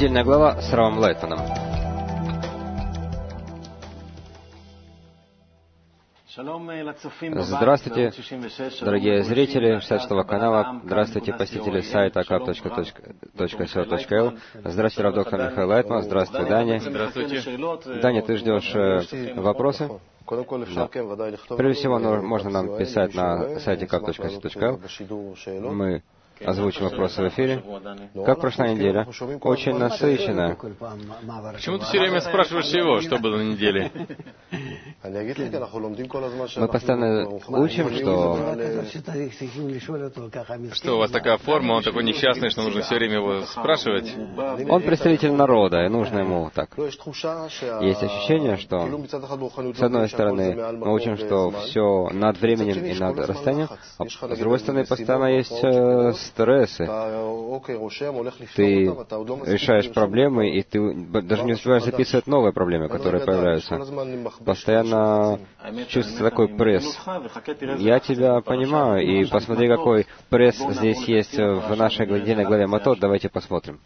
Недельная глава с Равом Лайтманом. Здравствуйте, дорогие зрители 66-го канала. Здравствуйте, посетители сайта akap.co.il. Здравствуйте, Рав доктор Михаил Лайтман. Здравствуй, Даня. Здравствуйте. Даня, ты ждешь вопросы? Да. Прежде всего, можно нам писать на сайте akap.co.il. Мы озвучим вопросы в эфире. Как прошла неделя? Очень насыщенная. Почему ты все время спрашиваешь его, что было на неделе? Мы постоянно учим, Что у вас такая форма, он такой несчастный, что нужно все время его спрашивать? Он представитель народа, и нужно ему так. Есть ощущение, что, с одной стороны, мы учим, что все над временем и над расстоянием, а с другой стороны, постоянно есть стрессы. Ты решаешь проблемы, и ты даже не успеваешь записывать новые проблемы, которые появляются. Постоянно чувствуется такой пресс. Я тебя понимаю, и посмотри, какой пресс здесь есть в нашей недельной главе Матот. Давайте посмотрим.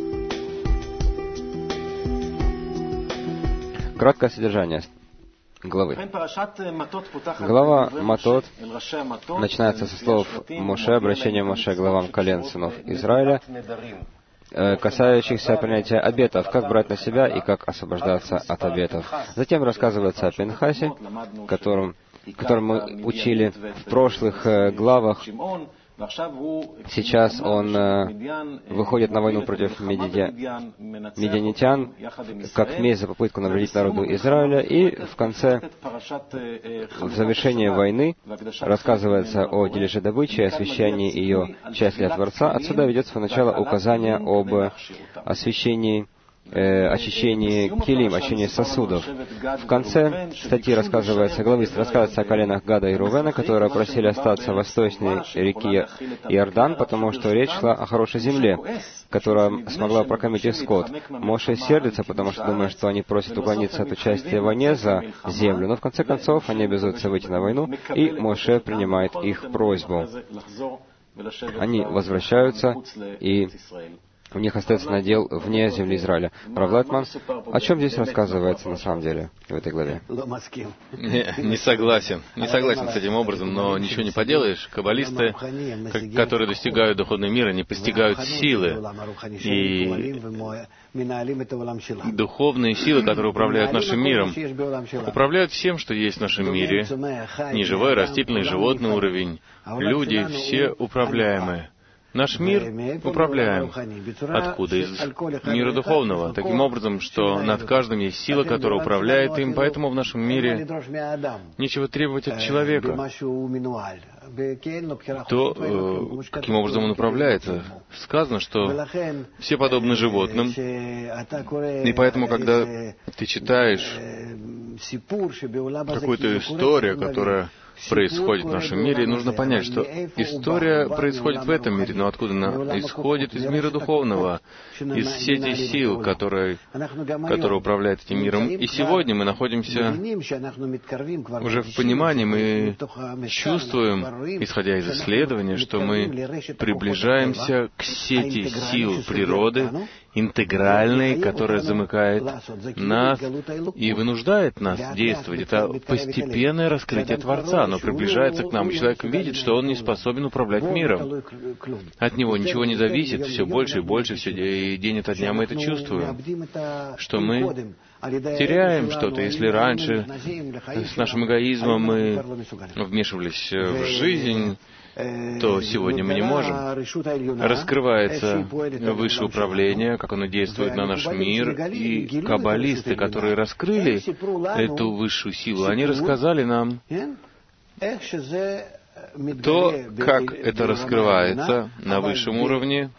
Краткое содержание главы. Глава Матот начинается со слов Моше, обращение Моше к главам колен сынов Израиля, касающихся принятия обетов, как брать на себя и как освобождаться от обетов. Затем рассказывается о Пинхасе, которым мы учили в прошлых главах. Сейчас он выходит на войну против медианитян, как месть за попытку навредить народу Израиля, и в конце, в завершении войны, рассказывается о дележе добычи, освящении ее части для Творца. Отсюда ведется начало указания об освящении, очищении килим, очищении сосудов. В конце статьи рассказывается о коленах Гада и Рувена, которые просили остаться в восточной реке Иордан, потому что речь шла о хорошей земле, которая смогла прокормить их скот. Моше сердится, потому что думает, что они просят уклониться от участия в войне за землю, но в конце концов они обязуются выйти на войну, и Моше принимает их просьбу. Они возвращаются, и у них остается надел вне земли Израиля. Рав Лайтман, о чем здесь рассказывается на самом деле в этой главе? Не согласен. Не согласен с этим образом, но ничего не поделаешь. Каббалисты, которые достигают духовного мира, не постигают силы. И духовные силы, которые управляют нашим миром, управляют всем, что есть в нашем мире. Неживой, растительный, животный уровень. Люди все управляемые. Наш мир управляем. Откуда? Из мира духовного. Таким образом, что над каждым есть сила, которая управляет им, поэтому в нашем мире нечего требовать от человека. То, каким образом он управляется. Сказано, что все подобны животным, и поэтому, когда ты читаешь какую-то историю, которая происходит в нашем мире, и нужно понять, что история происходит в этом мире, но откуда она исходит? Из мира духовного, из сети сил, которые управляют этим миром. И сегодня мы находимся уже в понимании, мы чувствуем, исходя из исследования, что мы приближаемся к сети сил природы, интегральной, которая замыкает нас и вынуждает нас действовать. Это постепенное раскрытие Творца. Оно приближается к нам, и человек видит, что он не способен управлять миром. От него ничего не зависит, все больше и больше, и день ото дня мы это чувствуем, что мы теряем что-то. Если раньше с нашим эгоизмом мы вмешивались в жизнь, то сегодня мы не можем. Раскрывается высшее управление, как оно действует на наш мир, и каббалисты, которые раскрыли эту высшую силу, они рассказали нам то, как это раскрывается на высшем уровне,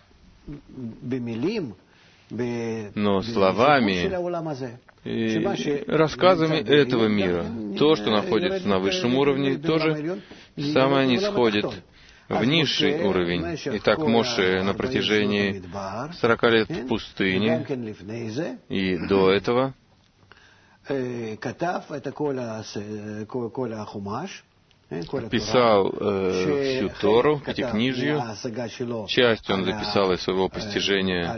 но словами и рассказами этого мира. То, что находится на высшем уровне, тоже самое не сходит в низший уровень. Итак, Моше на протяжении 40 лет в пустыне и до этого писал всю Тору, Пятикнижье. Часть он записал из своего постижения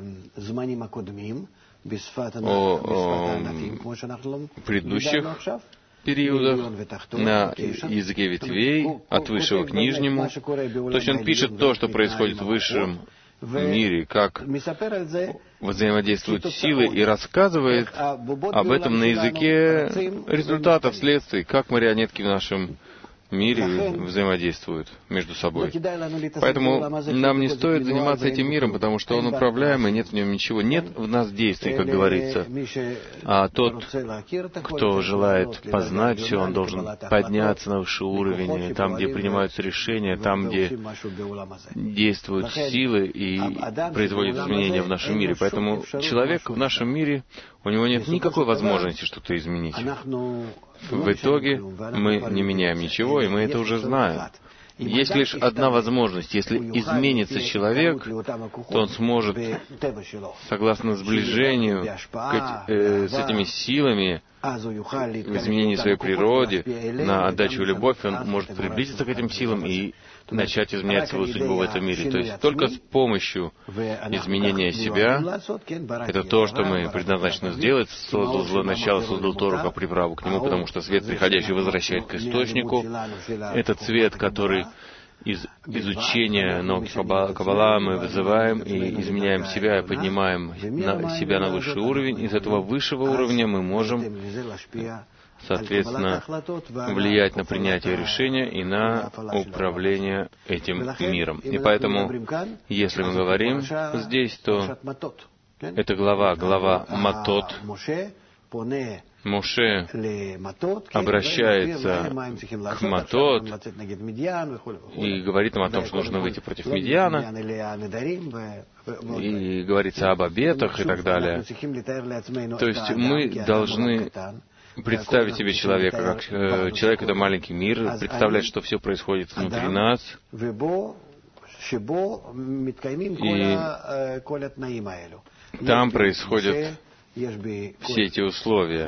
о предыдущих периодах на языке ветвей, от высшего к нижнему. То есть он пишет то, что происходит в высшем мире, как взаимодействуют силы, и рассказывает об этом на языке результатов, следствий, как марионетки в нашем мире взаимодействуют между собой. Поэтому нам не стоит заниматься этим миром, потому что он управляемый, нет в нем ничего. Нет в нас действий, как говорится. А тот, кто желает познать все, он должен подняться на высший уровень, там, где принимаются решения, там, где действуют силы и производят изменения в нашем мире. Поэтому человек в нашем мире, у него нет никакой возможности что-то изменить. В итоге мы не меняем ничего, и мы это уже знаем. Есть лишь одна возможность. Если изменится человек, то он сможет, согласно сближению с этими силами, в изменении своей природы, на отдачу и любовь, он может приблизиться к этим силам и начать изменять свою судьбу в этом мире. То есть только с помощью изменения себя, это то, что мы предназначены сделать, создал злое начало, создал Тору как приправу к нему, потому что свет, приходящий, возвращает к источнику. Этот свет, который из изучения науки Каббала мы вызываем и изменяем себя, и поднимаем себя на высший уровень. Из этого высшего уровня мы можем, соответственно, влиять на принятие решения и на управление этим миром. И поэтому, если мы говорим здесь, то это глава Матот. Моше обращается к Матот и говорит им о том, что нужно выйти против Мидьяна, и говорится об обетах и так далее. То есть мы должны представить себе человека, как человек — это маленький мир, представлять, что все происходит внутри нас, и там происходят все эти условия.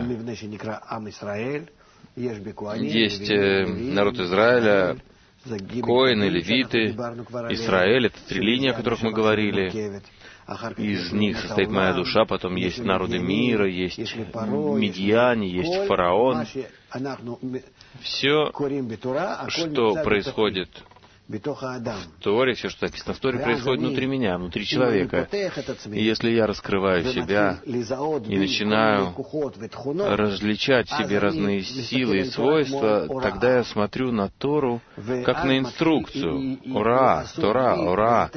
Есть народ Израиля, коэны, левиты, Израиль — это 3 линии, о которых мы говорили. Из них состоит моя душа, потом есть народы мира, есть Мидьяне, есть фараон. Все, что происходит в Торе, все, что написано в Торе, происходит внутри меня, внутри человека. И если я раскрываю себя и начинаю различать в себе разные силы и свойства, тогда я смотрю на Тору как на инструкцию. Ура! Тора! Ура!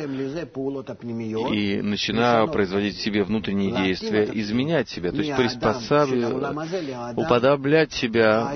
И начинаю производить в себе внутренние действия, изменять себя, то есть приспосабливать, уподоблять себя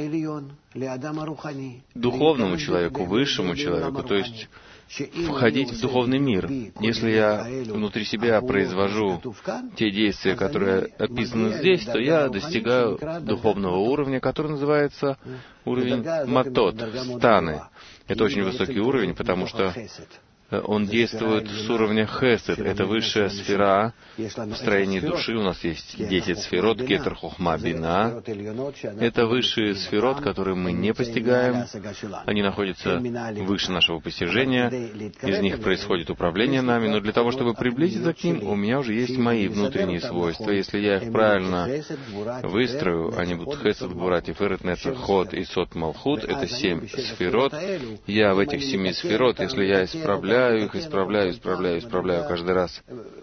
духовному человеку, высшему человеку, то есть входить в духовный мир. Если я внутри себя произвожу те действия, которые описаны здесь, то я достигаю духовного уровня, который называется уровень Матот, станы. Это очень высокий уровень, потому что он действует с уровня Хесед. Это высшая сфера в строении души. У нас есть 10 сферот, Кетер, Хохма, Бина. Это высшие сферот, которые мы не постигаем. Они находятся выше нашего постижения. Из них происходит управление нами. Но для того, чтобы приблизиться к ним, у меня уже есть мои внутренние свойства. Если я их правильно выстрою, они будут Хесед, Гвура, Тиферет, Нецах, Ход и Сот, Малхут. Это 7 сферот. Я в этих 7 сферот, если я исправляю исправляю каждый раз.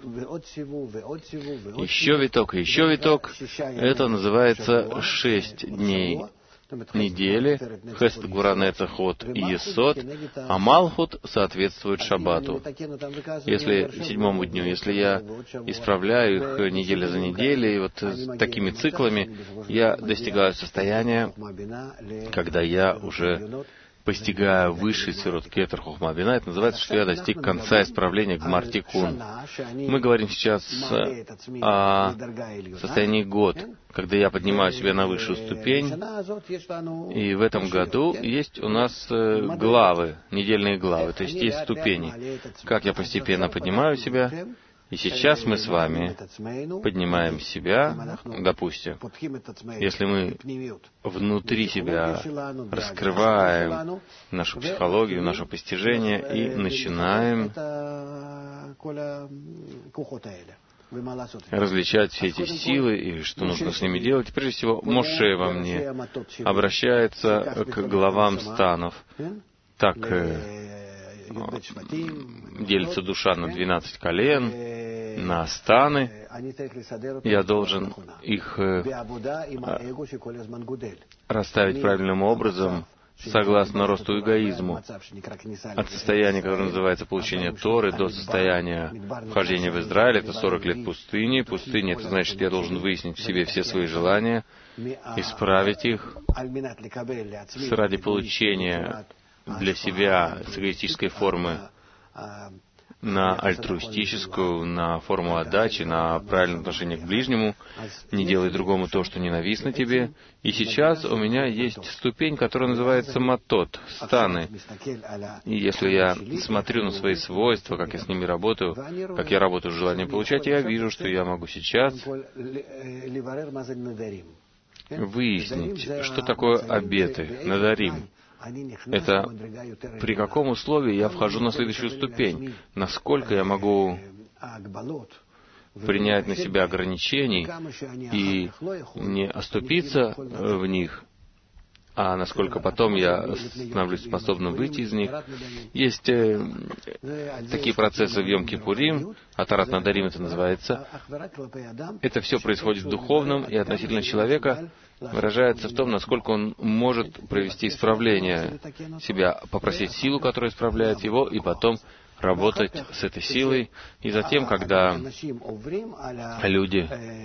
Еще виток. Это называется 6 дней недели. Хесед, Гвура, Нецах, Ход и Есот. А Малхут соответствует Шаббату. Если 7-му дню, если я исправляю их неделя за неделей, вот такими циклами, я достигаю состояния, когда я уже постигая высший сферот Кетер, Хохма, Бина, это называется, что я достиг конца исправления Гмар Тикун. Мы говорим сейчас о состоянии год, когда я поднимаю себя на высшую ступень, и в этом году есть у нас главы, недельные главы, то есть есть ступени. Как я постепенно поднимаю себя, И сейчас мы с вами поднимаем себя, допустим, если мы внутри себя раскрываем нашу психологию, наше постижение и начинаем различать все эти силы и что нужно с ними делать. Прежде всего, Моше во мне обращается к главам станов. Так делится душа на 12 колен, на станы. Я должен их расставить правильным образом, согласно росту эгоизму, от состояния, которое называется получение Торы, до состояния вхождения в Израиль. Это 40 лет пустыни. Пустыня — это значит, я должен выяснить в себе все свои желания, исправить их ради получения для себя с эгоистической формы на альтруистическую, на форму отдачи, на правильное отношение к ближнему, не делай другому то, что ненавистно тебе. И сейчас у меня есть ступень, которая называется матот, станы. И если я смотрю на свои свойства, как я с ними работаю, как я работаю с желанием получать, я вижу, что я могу сейчас выяснить, что такое обеты, надарим. Это при каком условии я вхожу на следующую ступень, насколько я могу принять на себя ограничений и не оступиться в них, а насколько потом я становлюсь способным выйти из них. Есть такие процессы в Йом-Кипурим, Атарат Надарим это называется. Это все происходит в духовном, и относительно человека выражается в том, насколько он может провести исправление себя, попросить силу, которая исправляет его, и потом работать с этой силой. И затем, когда люди,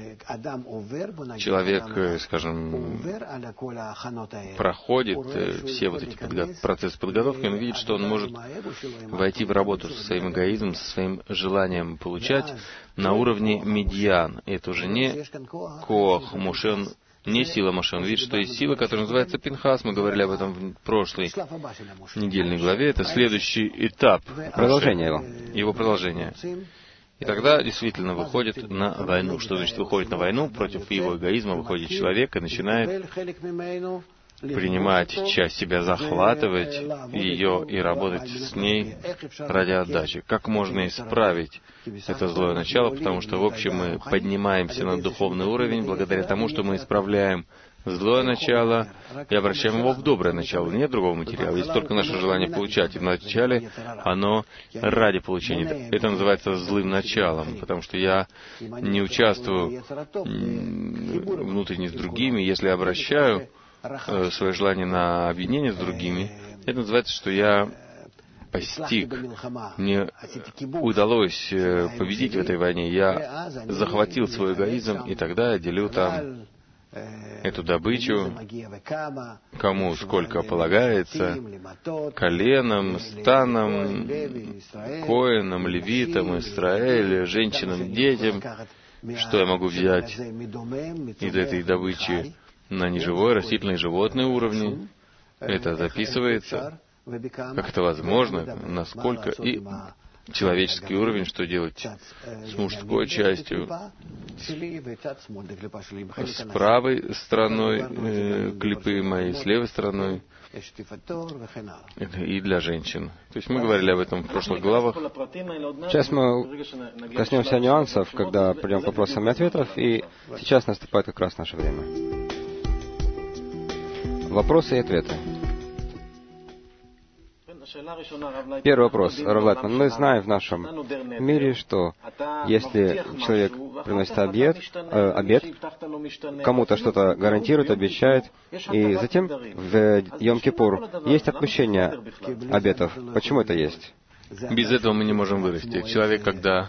человек, скажем, проходит все вот эти процессы подготовки, он видит, что он может войти в работу со своим эгоизмом, со своим желанием получать на уровне медьян. И это уже не коах, Моше, не сила Моше. Он видит, что есть сила, которая называется Пинхас. Мы говорили об этом в прошлой недельной главе. Это следующий этап. Продолжение его. Его продолжение. И тогда действительно выходит на войну. Что значит выходит на войну? Против его эгоизма выходит человек и начинает принимать часть себя, захватывать ее и работать с ней ради отдачи. Как можно исправить это злое начало? Потому что, в общем, мы поднимаемся на духовный уровень благодаря тому, что мы исправляем злое начало и обращаем его в доброе начало. Нет другого материала, есть только наше желание получать. И вначале оно ради получения. Это называется злым началом, потому что я не участвую внутренне с другими. Если я обращаю свое желание на объединение с другими, это называется, что я постиг, мне удалось победить в этой войне. Я захватил свой эгоизм, и тогда я делю там эту добычу, кому сколько полагается, коленам, станам, коинам, левитам, Израилю, женщинам, детям, что я могу взять из этой добычи на неживой, растительный и животный уровни. Это записывается, как это возможно, насколько, и человеческий уровень, что делать с мужской частью, с правой стороной клипы моей, с левой стороной, и для женщин. То есть мы говорили об этом в прошлых главах. Сейчас мы коснемся нюансов, когда придем к вопросам и ответам, и сейчас наступает как раз наше время. Вопросы и ответы. Первый вопрос, Рав Лайтман. Мы знаем в нашем мире, что если человек приносит обет, кому-то что-то гарантирует, обещает, и затем в Йом-Кипур есть отпущение обетов. Почему это есть? Без этого мы не можем вырасти. Человек, когда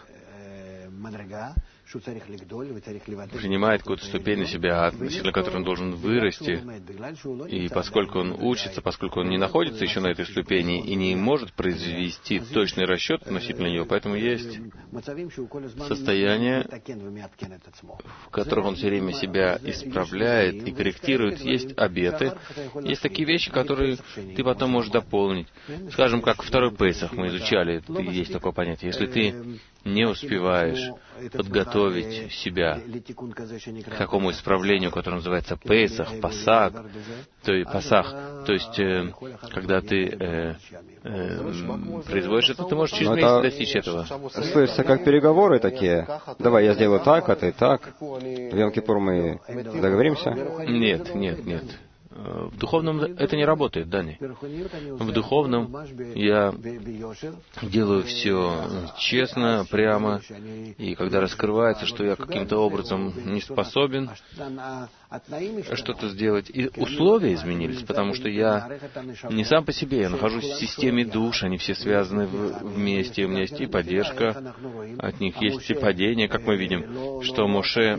принимает какую-то ступень на себя, относительно которой он должен вырасти, и поскольку он учится, поскольку он не находится еще на этой ступени и не может произвести точный расчет относительно нее, поэтому есть состояние, в которых он все время себя исправляет и корректирует. Есть обеты, есть такие вещи, которые ты потом можешь дополнить. Скажем, как второй Песах мы изучали, есть такое понятие. Если ты не успеваешь подготовить себя к такому исправлению, которое называется Песах, Пасах, то есть, когда ты производишь это, ты можешь через месяц достичь этого. Слышится как переговоры такие. Давай, я сделаю так, а ты так. В Йом-Кипур мы договоримся? Нет. В духовном это не работает, Дани. В духовном я делаю все честно, прямо, и когда раскрывается, что я каким-то образом не способен что-то сделать, и условия изменились, потому что я не сам по себе, я нахожусь в системе душ, они все связаны вместе, у меня есть и поддержка, от них есть и падение, как мы видим, что Моше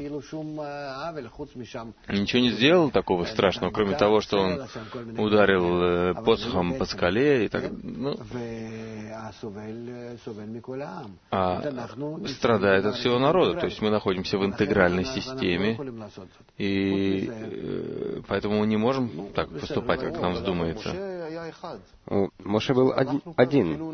ничего не сделал такого страшного, кроме того, что он ударил посохом по скале, и так, страдает от всего народа. То есть мы находимся в интегральной системе, и поэтому мы не можем так поступать, как нам вздумается. Моше был один.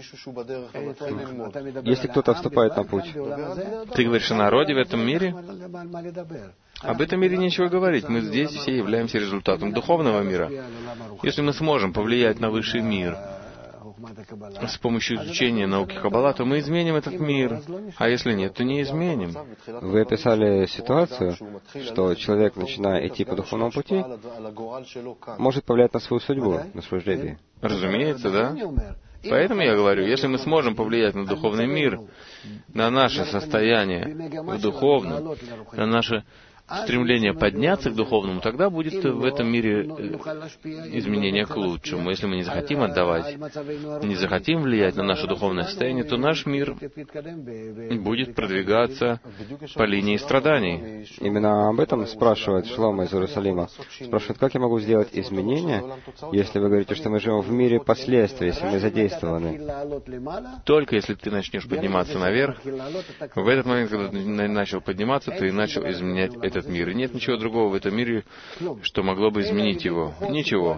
Если кто-то вступает на путь. Ты говоришь о народе в этом мире? Об этом мире нечего говорить. Мы здесь все являемся результатом духовного мира. Если мы сможем повлиять на высший мир с помощью изучения науки Каббала, то мы изменим этот мир. А если нет, то не изменим. Вы описали ситуацию, что человек, начиная идти по духовному пути, может повлиять на свою судьбу, на свое жребие. Разумеется, да. Поэтому я говорю, если мы сможем повлиять на духовный мир, на наше состояние в духовном, на наше стремление подняться к духовному, тогда будет в этом мире изменение к лучшему. Если мы не захотим отдавать, не захотим влиять на наше духовное состояние, то наш мир будет продвигаться по линии страданий. Именно об этом спрашивает Шломо из Иерусалима. Спрашивает, как я могу сделать изменения, если вы говорите, что мы живем в мире последствий, если мы задействованы. Только если ты начнешь подниматься наверх, в этот момент, когда ты начал подниматься, ты начал изменять этот мир. И нет ничего другого в этом мире, что могло бы изменить его. Ничего.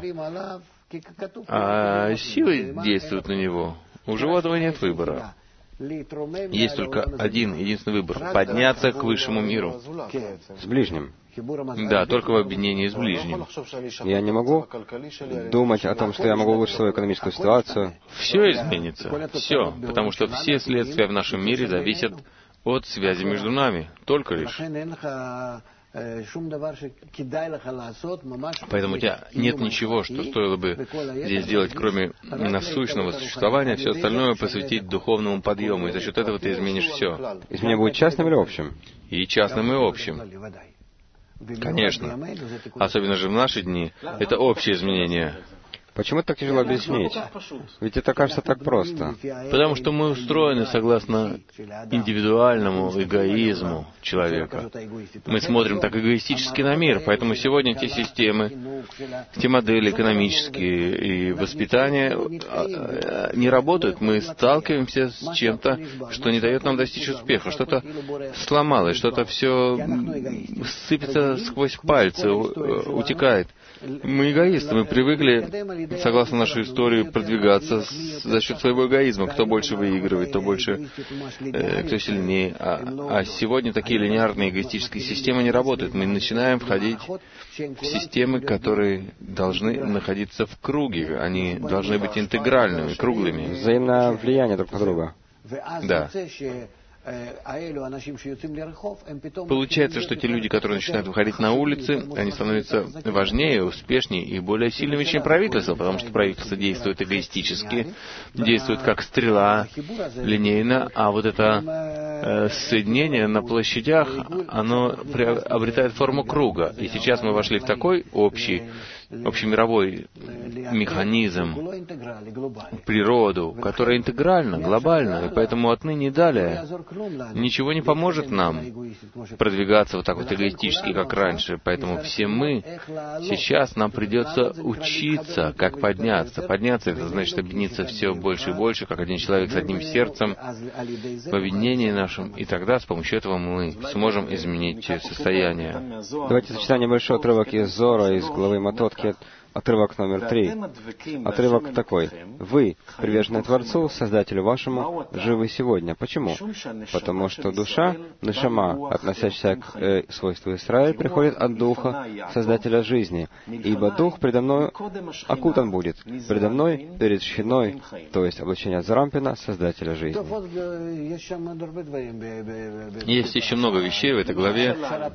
А силы действуют на него. У животного нет выбора. Есть только один, единственный выбор — подняться к высшему миру. С ближним. Да, только в объединении с ближним. Я не могу думать о том, что я могу улучшить свою экономическую ситуацию. Все изменится. Все. Потому что все следствия в нашем мире зависят от связи между нами. Только лишь. Поэтому у тебя нет ничего, что стоило бы здесь делать, кроме насущного существования, все остальное посвятить духовному подъему, и за счет этого ты изменишь все. Изменение будет частным или общим? И частным, и общим. Конечно. Особенно же в наши дни, это общее изменение. Почему это так тяжело объяснить? Ведь это кажется так просто. Потому что мы устроены согласно индивидуальному эгоизму человека. Мы смотрим так эгоистически на мир, поэтому сегодня те системы, те модели экономические и воспитания не работают. Мы сталкиваемся с чем-то, что не дает нам достичь успеха. Что-то сломалось, что-то все сыпется сквозь пальцы, утекает. Мы эгоисты, мы привыкли, согласно нашей истории, продвигаться за счет своего эгоизма. Кто больше выигрывает, кто больше, кто сильнее. А сегодня такие линейные эгоистические системы не работают. Мы начинаем входить в системы, которые должны находиться в круге. Они должны быть интегральными, круглыми. Взаимное влияние друг на друга. Да. Получается, что те люди, которые начинают выходить на улицы, они становятся важнее, успешнее и более сильными, чем правительство, потому что правительство действует эгоистически, действует как стрела, линейно, а вот это соединение на площадях, оно обретает форму круга. И сейчас мы вошли в такой общемировой механизм, природу, которая интегральна, глобальна, и поэтому отныне и далее ничего не поможет нам продвигаться вот так вот эгоистически, как раньше. Поэтому все мы сейчас, нам придется учиться, как подняться. Подняться — это значит объединиться все больше и больше, как один человек с одним сердцем, в объединении нашем, и тогда с помощью этого мы сможем изменить состояние. Давайте зачитаем небольшой отрывок из Зора, из главы Матот, отрывок номер 3. Отрывок такой. Вы, приверженные Творцу, Создателю вашему, живы сегодня. Почему? Потому что душа, нешама, относящаяся к свойству Исраиль, приходит от Духа, Создателя жизни. Ибо Дух предо мной окутан будет, предо мной перед Шхиной, то есть облачение Зарампина, Создателя жизни. Есть еще много вещей в этой главе.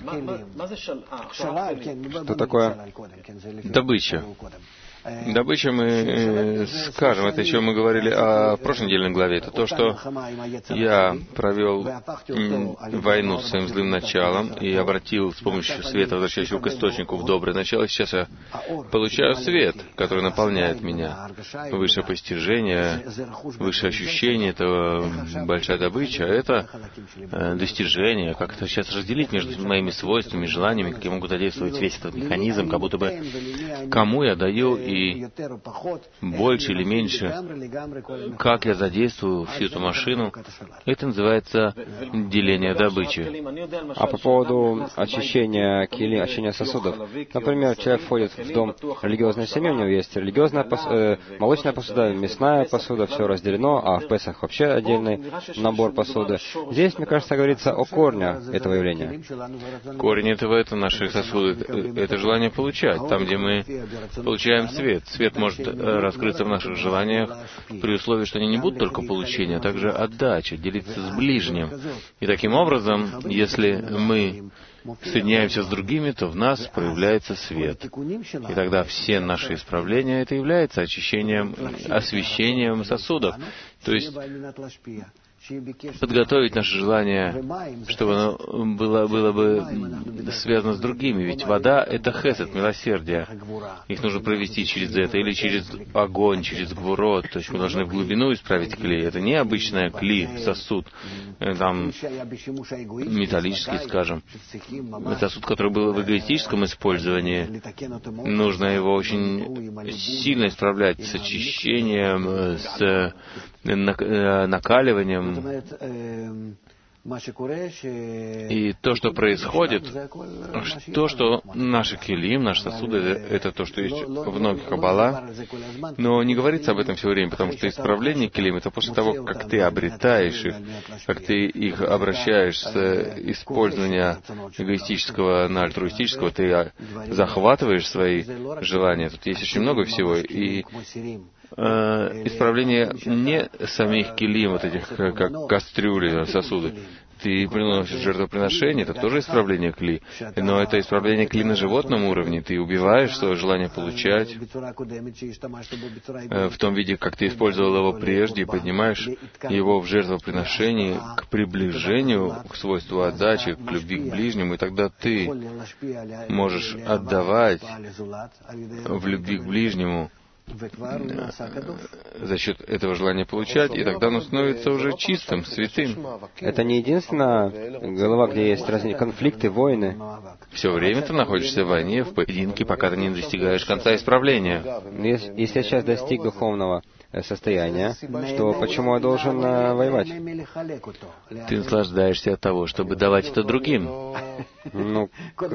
Что такое добыча? Добыча, мы скажем, это еще мы говорили в прошлой недельной главе, это то, что я провел войну с своим злым началом и обратил с помощью света, возвращающего к источнику, в доброе начало. Сейчас я получаю свет, который наполняет меня. Высшее постижение, высшее ощущение, это большая добыча, это достижение. Как это сейчас разделить между моими свойствами, желаниями, как я могу задействовать весь этот механизм, как будто бы кому я даю и больше или меньше, как я задействую всю эту машину, это называется деление добычи. А по поводу очищения кили, очищения сосудов, например, человек входит в дом религиозной семьи, у него есть религиозная молочная посуда, мясная посуда, все разделено, а в Песах вообще отдельный набор посуды. Здесь, мне кажется, говорится о корне этого явления. Корень этого — это наши сосуды, это желание получать, там, где мы получаем свет. Свет может раскрыться в наших желаниях при условии, что они не будут только получения, а также отдача, делиться с ближним. И таким образом, если мы соединяемся с другими, то в нас проявляется свет. И тогда все наши исправления — это является очищением, освещением сосудов. То есть подготовить наше желание, чтобы оно было бы связано с другими. Ведь вода — это хесед, милосердие. Их нужно провести через это, или через огонь, через гвурот. То есть мы должны в глубину исправить клей. Это не обычная кли, сосуд, там, металлический, скажем. Это сосуд, который был в эгоистическом использовании. Нужно его очень сильно исправлять с очищением, с накаливанием. И то, что происходит, то, что наши килим, наши сосуды, это то, что есть в многих каббала, но не говорится об этом все время, потому что исправление килим — это после того, как ты обретаешь их, как ты их обращаешь с использования эгоистического на альтруистического, ты захватываешь свои желания. Тут есть очень много всего, и исправление не самих килим, вот этих, как кастрюли, сосуды. Ты приносишь жертвоприношение, это тоже исправление кли. Но это исправление кли на животном уровне. Ты убиваешь свое желание получать в том виде, как ты использовал его прежде, и поднимаешь его в жертвоприношении к приближению, к свойству отдачи, к любви к ближнему, и тогда ты можешь отдавать в любви к ближнему за счет этого желания получать, и тогда оно становится уже чистым, святым. Это не единственная глава, где есть разные конфликты, войны. Все время ты находишься в войне, в поединке, пока ты не достигаешь конца исправления. Если я сейчас достиг духовного состояния, что почему я должен воевать? Ты наслаждаешься от того, чтобы давать это другим. Ну,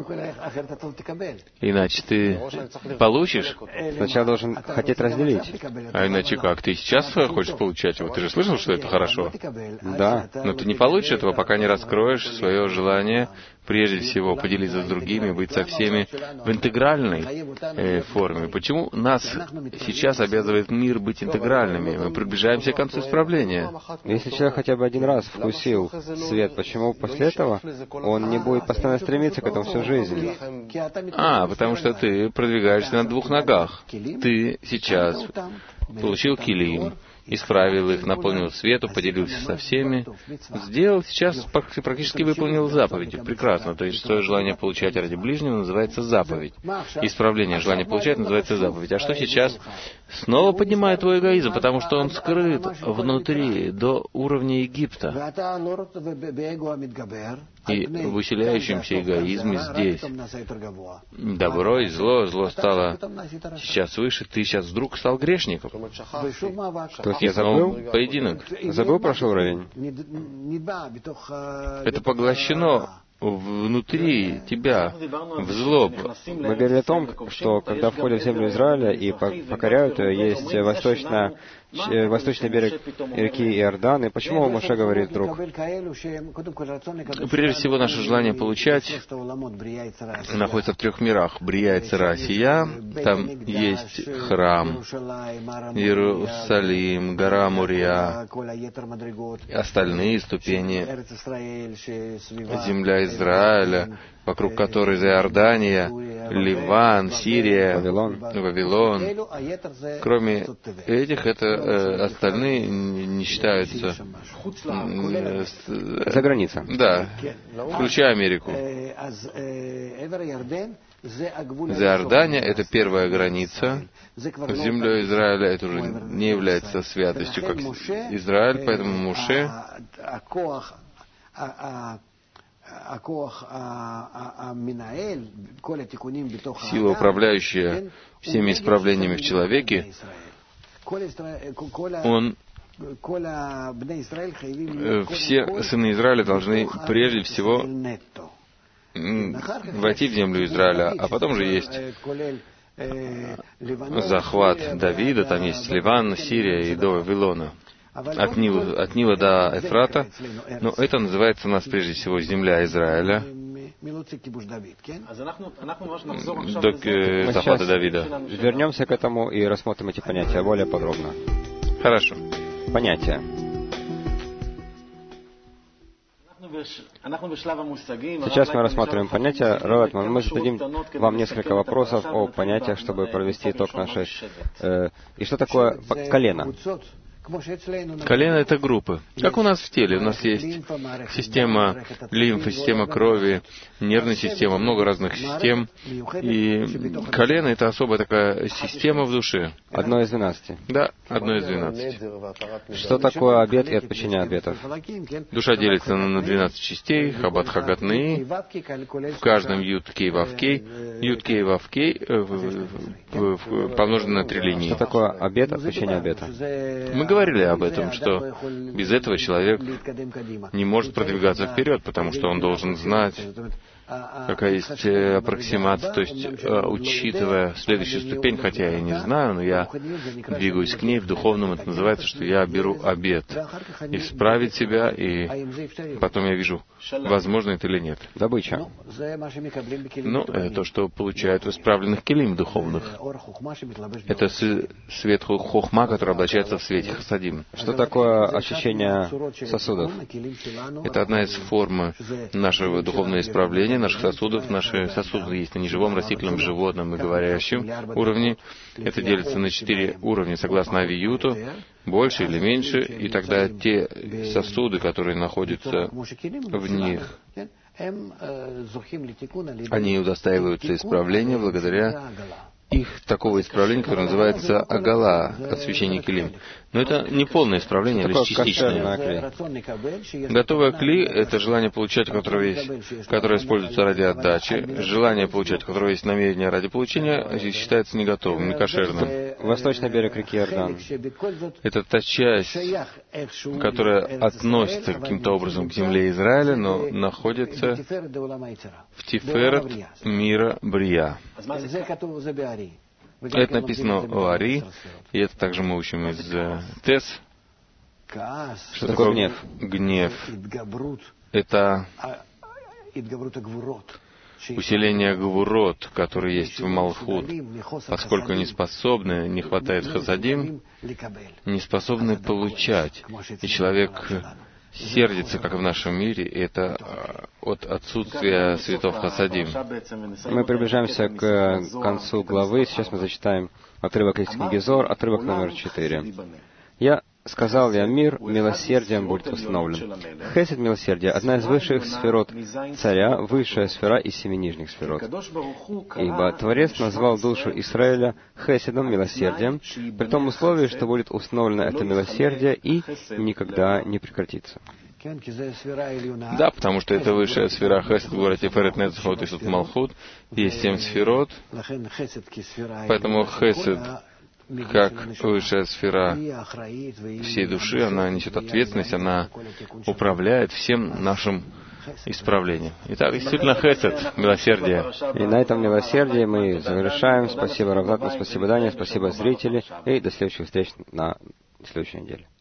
иначе ты получишь. Сначала должен хотеть разделить. А иначе как? Ты сейчас хочешь получать его? Ты же слышал, что это хорошо? Да. Но ты не получишь этого, пока не раскроешь свое желание, прежде всего, поделиться с другими, быть со всеми в интегральной форме. Почему нас сейчас обязывает мир быть интегральными? Мы приближаемся к концу исправления. Если человек хотя бы один раз вкусил свет, почему после этого он не будет постоянно стремиться к этому всю жизнь? Потому что ты продвигаешься на двух ногах. Ты сейчас получил килим, исправил их, наполнил свету, поделился со всеми, сделал, сейчас практически выполнил заповеди. Прекрасно. То есть свое желание получать ради ближнего называется заповедь. Исправление желания получать называется заповедь. А что сейчас? Снова поднимает твой эгоизм, потому что он скрыт внутри, до уровня Египта. И в усиляющемся эгоизме здесь добро и зло, зло стало сейчас выше, ты сейчас вдруг стал грешником. То есть я забыл поединок. Забыл прошлый уровень? Это поглощено внутри тебя, в злобу. Мы говорили о том, что когда входят в землю Израиля и покоряют ее, есть восточный берег реки Иордан. И почему Моше говорит вдруг? Прежде всего, наше желание получать находится в 3 мирах. Брия, Цара, Сия. Там есть храм, Иерусалим, гора Мурия, остальные ступени, земля Израиля, вокруг которой Иордания, Ливан, Сирия, Вавилон. Кроме этих, это остальные не считаются за границей. Да, включая Америку. Иордания — это первая граница. Земля Израиля — это уже не является святостью, как Израиль, поэтому Моше сила, управляющая всеми исправлениями в человеке, все сыны Израиля должны прежде всего войти в землю Израиля, а потом же есть захват Давида, там есть Ливан, Сирия и до Вавилона. От Нила до Эфрата, но это называется у нас прежде всего земля Израиля, до захвата Давида. Вернемся к этому и рассмотрим эти понятия более подробно. Хорошо. Понятия. Сейчас мы рассматриваем понятия. Раватман, мы зададим вам несколько вопросов о понятиях, чтобы провести итог нашей... И что такое колено? Колено — это группы. Как у нас в теле. У нас есть система лимфы, система крови, нервная система, много разных систем. И колено — это особая такая система в душе. Одно из 12. Да, одно из 12. Что такое обет и отпущение обетов? Душа делится на 12 частей, хабат хагатны, в каждом ют-кей вав-кей. Ют-кей вав-кей помножено на 3 линии. Что такое обет, отпущение обета? Мы говорили об этом, что без этого человек не может продвигаться вперед, потому что он должен знать, какая есть аппроксимация, то есть, учитывая следующую ступень, хотя я не знаю, но я двигаюсь к ней, в духовном это называется, что я беру обет, исправить себя, и потом я вижу, возможно это или нет. Добыча. Ну, это то, что получают в исправленных келим духовных. Это свет хохма, который облачается в свете хасадим. Что такое очищение сосудов? Это одна из форм нашего духовного исправления, наших сосудов. Наши сосуды есть на неживом, растительном, животном и говорящем уровне. Это делится на 4 уровня, согласно Авиюту, больше или меньше, и тогда те сосуды, которые находятся в них, они удостаиваются исправления благодаря их такого исправления, которое называется агала, освящение келим. Но это не полное исправление, а лишь частичное. Готовое кли — это желание получать, которое используется ради отдачи. Желание получать, которое есть намерение ради получения, считается неготовым, некошерным. Восточный берег реки Иордан. Это та часть, которая относится каким-то образом к земле Израиля, но находится в Тиферет мира Брия. Это написано в Ари, и это также мы учим из Тес. Что такое гнев? Гнев. Это усиление гвурот, которое есть в Малхут, поскольку не способны, не хватает хасадим, не способны получать. И человек сердится, как в нашем мире, и это от отсутствия светов хасадим. Мы приближаемся к концу главы. Сейчас мы зачитаем отрывок из книги Зор, отрывок номер 4. «Я сказал, мир милосердием будет установлен». Хесед милосердия — одна из высших сферот царя, высшая сфера из 7 нижних сферот. Ибо Творец назвал душу Израиля хеседом, милосердием, при том условии, что будет установлено это милосердие и никогда не прекратится. Да, потому что это высшая сфера хесед, говорит Тиферет Нецхот и Суд Малхут, есть 7 сферот, поэтому хесед как высшая сфера всей души, она несет ответственность, она управляет всем нашим исправлением. Итак, действительно, хесед, милосердие. И на этом милосердии мы завершаем. Спасибо, Рав Златман, спасибо, Даня, спасибо, зрители, и до следующих встреч на следующей неделе.